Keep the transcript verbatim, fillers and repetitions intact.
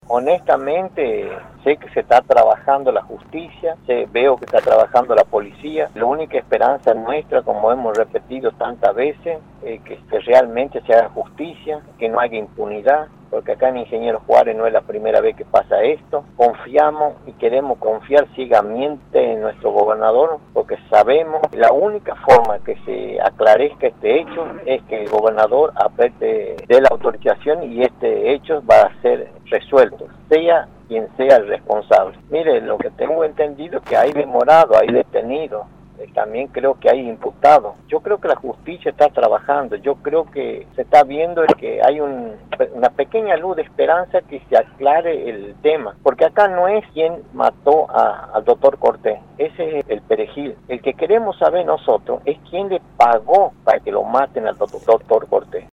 Honestamente, sé que se está trabajando la justicia, sé, veo que está trabajando la policía. La única esperanza nuestra, como hemos repetido tantas veces, es que, que realmente se haga justicia, que no haya impunidad, porque acá en Ingeniero Juárez no es la primera vez que pasa esto. Confiamos y queremos confiar ciegamente en nuestro gobernador, porque sabemos que la única forma que se aclarezca este hecho es que el gobernador aparte de la autorización y este hecho va a ser resuelto, sea quien sea el responsable. Mire, lo que tengo entendido es que hay demorado, hay detenido. También creo que hay imputados. Yo creo que la justicia está trabajando. Yo creo que se está viendo que hay un, una pequeña luz de esperanza que se aclare el tema. Porque acá no es quien mató a, al doctor Cortés. Ese es el perejil. El que queremos saber nosotros es quién le pagó para que lo maten al doctor Cortés.